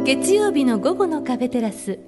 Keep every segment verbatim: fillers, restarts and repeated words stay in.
月曜日の午後の壁テラス、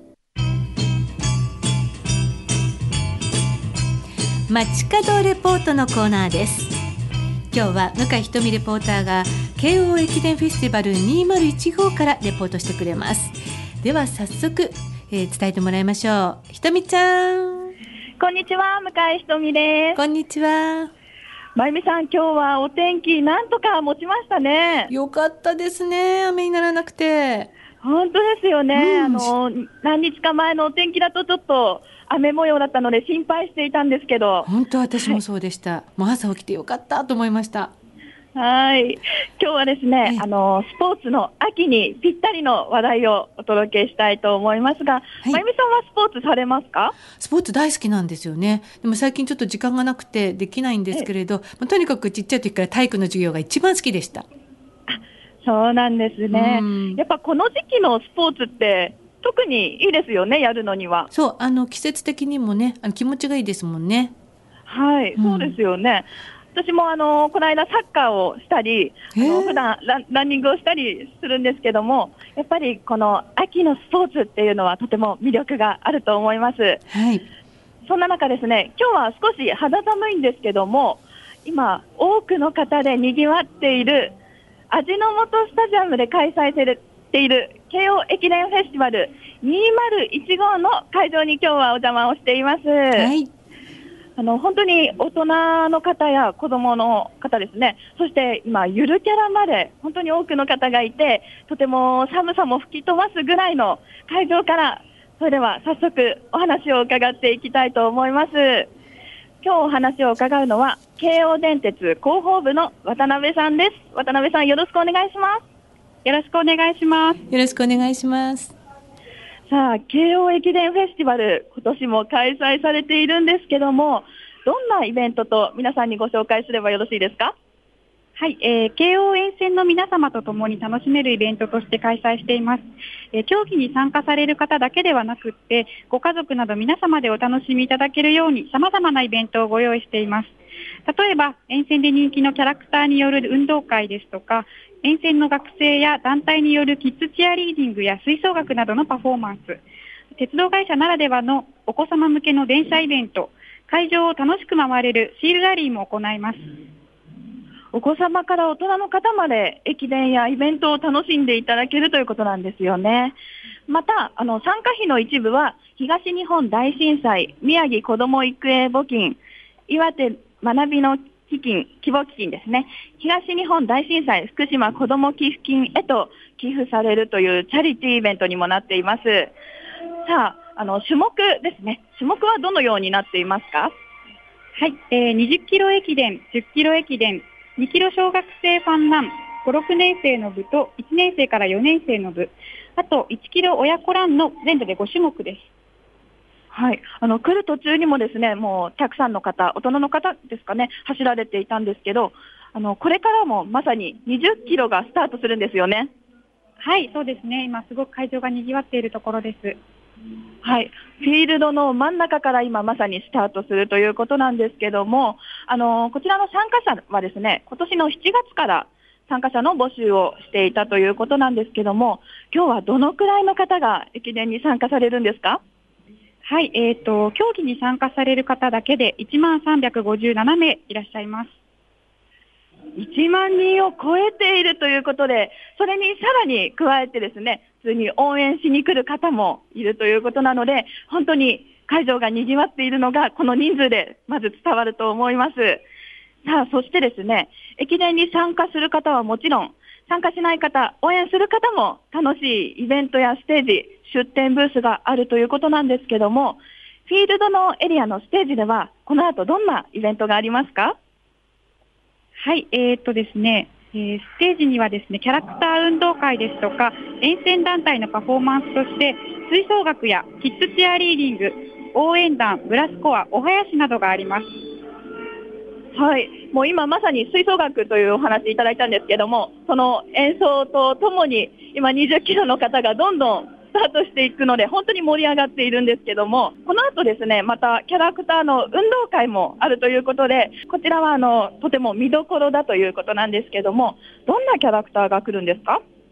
街角レポートのコーナーです。今日は向井ひとみレポーターが京王駅伝フェスティバルにせんじゅうごからレポートしてくれます。では早速、えー、伝えてもらいましょう。ひとみちゃん、 こんにちは、向井ひとみです。 こんにちは。 まゆみさん、今日はお天気なんとか持ちましたね。 よかったですね。雨にならなくて。 本当ですよね、 うん、 あの何日か前のお天気だとちょっと雨模様だったので心配していたんですけど、 本当私もそうでした、はい、もう朝起きてよかったと思いました。 はい、今日はですね、あのスポーツの秋にぴったりの話題をお届けしたいと思いますが、はい、まゆみさんはスポーツされますか？ スポーツ大好きなんですよね。でも最近ちょっと時間がなくてできないんですけれど、とにかくちっちゃい時から体育の授業が一番好きでした。 そうなんですね。やっぱこの時期のスポーツって特にいいですよね、やるのには。 そう、あの季節的にもね、あの気持ちがいいですもんね。 はい、うん、そうですよね。私もあのこの間サッカーをしたり、あの普段ラン、ランニングをしたりするんですけども、やっぱりこの秋のスポーツっていうのはとても魅力があると思います。 はい。 そんな中ですね、今日は少し肌寒いんですけども、今多くの方で賑わっている味の素スタジアムで開催されている京王駅伝フェスティバルにせんじゅうごの会場に今日はお邪魔をしています。はい、あの本当に大人の方や子供の方ですね、そして今ゆるキャラまで本当に多くの方がいて、とても寒さも吹き飛ばすぐらいの会場から、それでは早速お話を伺っていきたいと思います。今日お話を伺うのは京王電鉄広報部の渡辺さんです。渡辺さん、よろしくお願いします。 よろしくお願いします。 よろしくお願いします。 さあ、京王駅伝フェスティバル、今年も開催されているんですけども、どんなイベントと皆さんにご紹介すればよろしいですか？ はい、えー、京王沿線の皆様と共に楽しめるイベントとして開催しています。えー、競技に参加される方だけではなくって、ご家族など皆様でお楽しみいただけるように様々なイベントをご用意しています。例えば、沿線で人気のキャラクターによる運動会ですとか、沿線の学生や団体によるキッズチアリーディングや吹奏楽などのパフォーマンス、鉄道会社ならではのお子様向けの電車イベント、会場を楽しく回れるシールラリーも行います。 お子様から大人の方まで駅伝やイベントを楽しんでいただけるということなんですよね。また、あの参加費の一部は東日本大震災、宮城子ども育英募金、岩手学びの基金、希望基金ですね、東日本大震災福島子ども寄付金へと寄付されるというチャリティーイベントにもなっています。さあ、あの種目ですね、種目はどのようになっていますか？ はい、えー、にじゅっキロ駅伝、じゅっキロ駅伝、にキロ小学生ファンラン、ご、ろくねん生の部といちねん生からよねん生の部、あといちキロ親子ランの全部でご種目です。 はい、あの来る途中にもですね、もうたくさんの方、大人の方ですかね、走られていたんですけど、あのこれからもまさににじゅっキロがスタートするんですよね。 はい、そうですね。今すごく会場が賑わっているところです。 はい、フィールドの真ん中から今まさにスタートするということなんですけども、あのこちらの参加者はですね、今年のしちがつから参加者の募集をしていたということなんですけども、今日はどのくらいの方が駅伝に参加されるんですか？ はい、えーと、競技に参加される方だけでいちまんさんびゃくごじゅうななめいいらっしゃいます。 いちまんにんを超えているということで、それにさらに加えてですね、普通に応援しに来る方もいるということなので、本当に会場が賑わっているのがこの人数でまず伝わると思います。さあ、そしてですね、駅伝に参加する方はもちろん、参加しない方、応援する方も楽しいイベントやステージ、出店ブースがあるということなんですけども、フィールドのエリアのステージではこの後どんなイベントがありますか？ はい、えーとですね、えー、ステージにはですね、キャラクター運動会ですとか、沿線団体のパフォーマンスとして、吹奏楽やキッズチアリーディング、応援団、ブラスコア、お囃子などがあります。 はい、もう今まさに吹奏楽というお話いただいたんですけども、その演奏とともに今にじゅっキロの方がどんどんスタートしていくので本当に盛り上がっているんですけども、この後ですね、またキャラクターの運動会もあるということで、こちらはあのとても見どころだということなんですけども、どんなキャラクターが来るんですか？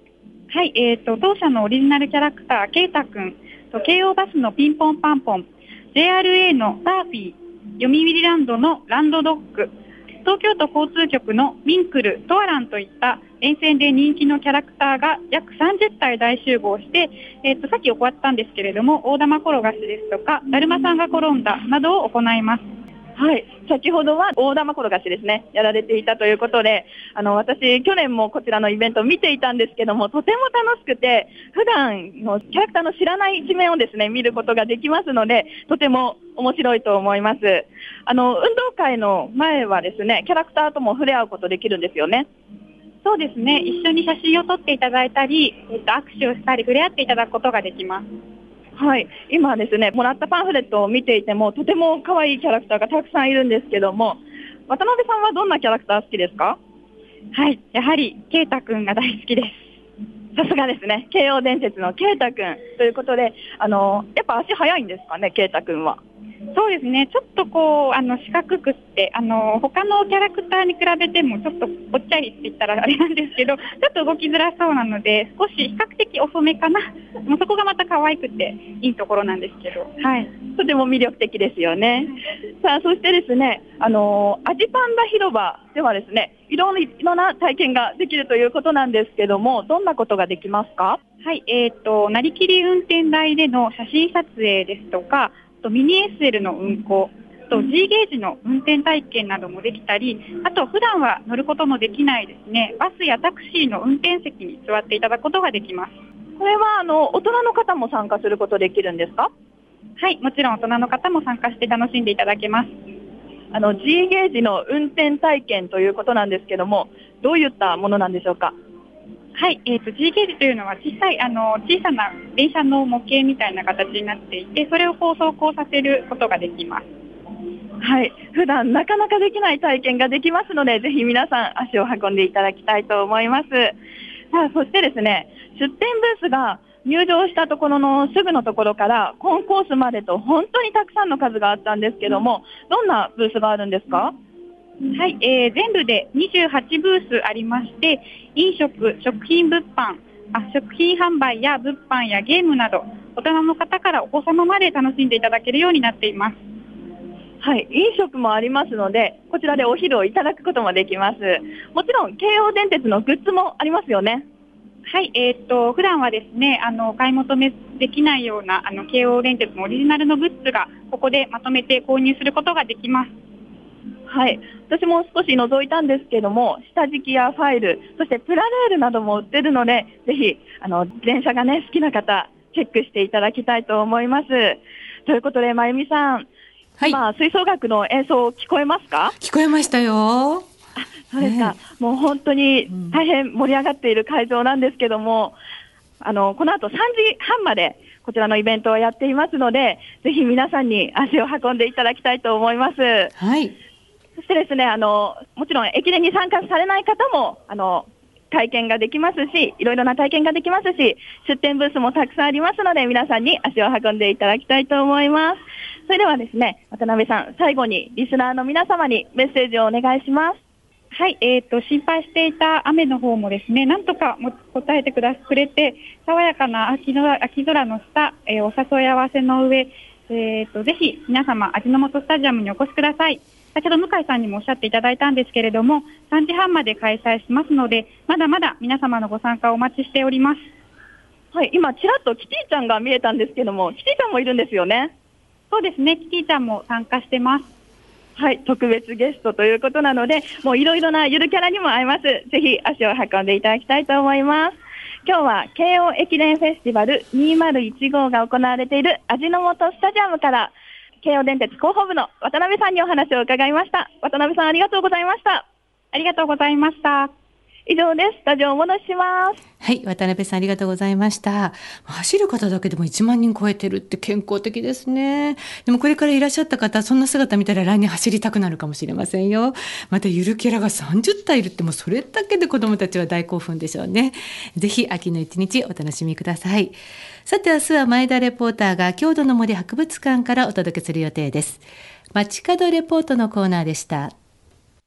はい、えーと、当社のオリジナルキャラクター、ケイタくんと、京王バスのピンポンパンポン、ジェイアールエー のサーフィー、読売ランドのランドドッグ、東京都交通局のミンクル、トアランといった沿線で人気のキャラクターが約さんじゅったい大集合して、えーと、さっき終わったんですけれども、大玉転がしですとか、だるまさんが転んだなどを行います。 はい、先ほどは大玉転がしですね、やられていたということで、あの私、去年もこちらのイベントを見ていたんですけども、とても楽しくて、普段のキャラクターの知らない一面をですね見ることができますので、とても面白いと思います。あの運動会の前はですね、キャラクターとも触れ合うことできるんですよね。 そうですね、一緒に写真を撮っていただいたり、えっと、握手をしたり触れ合っていただくことができます。 はい、今ですね、もらったパンフレットを見ていても、とても可愛いキャラクターがたくさんいるんですけども、渡辺さんはどんなキャラクター好きですか？ はい、やはりケイタくんが大好きです。 さすがですね、京王電鉄のケイタくんということで、あのやっぱ足速いんですかね、ケイタくんは。 そうですね、ちょっとこうあの四角くってあの他のキャラクターに比べてもちょっとぽっちゃりって言ったらあれなんですけど、ちょっと動きづらそうなので少し比較的遅めかな。もうそこがまた可愛くていいところなんですけど、はい、 とても魅力的ですよね。さあ、そしてですね、あのアジパンダ広場ではですね、いろいろな体験ができるということなんですけども、どんなことができますか？ はい、えーと、なりきり運転台での写真撮影ですとか、とミニ エスエル の運行、と G ゲージの運転体験などもできたり、あと普段は乗ることのできないですね、バスやタクシーの運転席に座っていただくことができます。 これはあの大人の方も参加することできるんですか？ はい、もちろん大人の方も参加して楽しんでいただけます。 あの G ゲージの運転体験ということなんですけども、どういったものなんでしょうか？ はい、えーと、G ゲージというのは小さいあの小さな電車の模型みたいな形になっていて、それをこう走行させることができます。 はい、普段なかなかできない体験ができますので、ぜひ皆さん足を運んでいただきたいと思います。さあ、そしてですね、出店ブースが入場したところのすぐのところからコンコースまでと本当にたくさんの数があったんですけども、どんなブースがあるんですか？ はい、えー、全部でにじゅうはちブースありまして、飲食、食品物販、あ食品販売や物販やゲームなど、大人の方からお子様まで楽しんでいただけるようになっています。 はい、飲食もありますので、こちらでお昼をいただくこともできます。もちろん京王電鉄のグッズもありますよね。 はい、えー、と普段はですね、あの買い求めできないようなあの京王電鉄のオリジナルのグッズがここでまとめて購入することができます。 はい、私も少し覗いたんですけども、下敷きやファイル、そしてプラレールなども売ってるので、ぜひあの電車がね好きな方チェックしていただきたいと思います。ということで、まゆみさん、はい、今吹奏楽の演奏聞こえますか？ 聞こえましたよ。 そうですか、ね、もう本当に大変盛り上がっている会場なんですけども、うん、あのこの後さんじはんまでこちらのイベントをやっていますので、ぜひ皆さんに足を運んでいただきたいと思います。 はい。 そしてですね、あのもちろん駅伝に参加されない方もあの体験ができますし、いろいろな体験ができますし、出店ブースもたくさんありますので、皆さんに足を運んでいただきたいと思います。それではですね、渡辺さん、最後にリスナーの皆様にメッセージをお願いします。 はい、えーと、心配していた雨の方もですね、なんとかも答えてくだくれて、爽やかな秋の秋空の下、えー、お誘い合わせの上、えーと、ぜひ皆様、味の素スタジアムにお越しください。先ほど向井さんにもおっしゃっていただいたんですけれども、さんじはんまで開催しますので、まだまだ皆様のご参加をお待ちしております。 はい、今ちらっとキティちゃんが見えたんですけども、キティちゃんもいるんですよね。 そうですね、キティちゃんも参加してます。 はい、特別ゲストということなので、もういろいろなゆるキャラにも会えます。ぜひ足を運んでいただきたいと思います。今日は京王駅伝フェスティバルにせんじゅうごが行われている味の素スタジアムから、京王電鉄広報部の渡辺さんにお話を伺いました。渡辺さん、ありがとうございました。 ありがとうございました。 以上です。スタジオをお戻しします。 はい、渡辺さんありがとうございました。走る方だけでもいちまんにん超えてるって健康的ですね。でもこれからいらっしゃった方、そんな姿見たら来年走りたくなるかもしれませんよ。またゆるキャラがさんじゅったいいるって、もうそれだけで子どもたちは大興奮でしょうね。ぜひ秋の一日お楽しみください。さて明日は前田レポーターが郷土の森博物館からお届けする予定です。街角レポートのコーナーでした。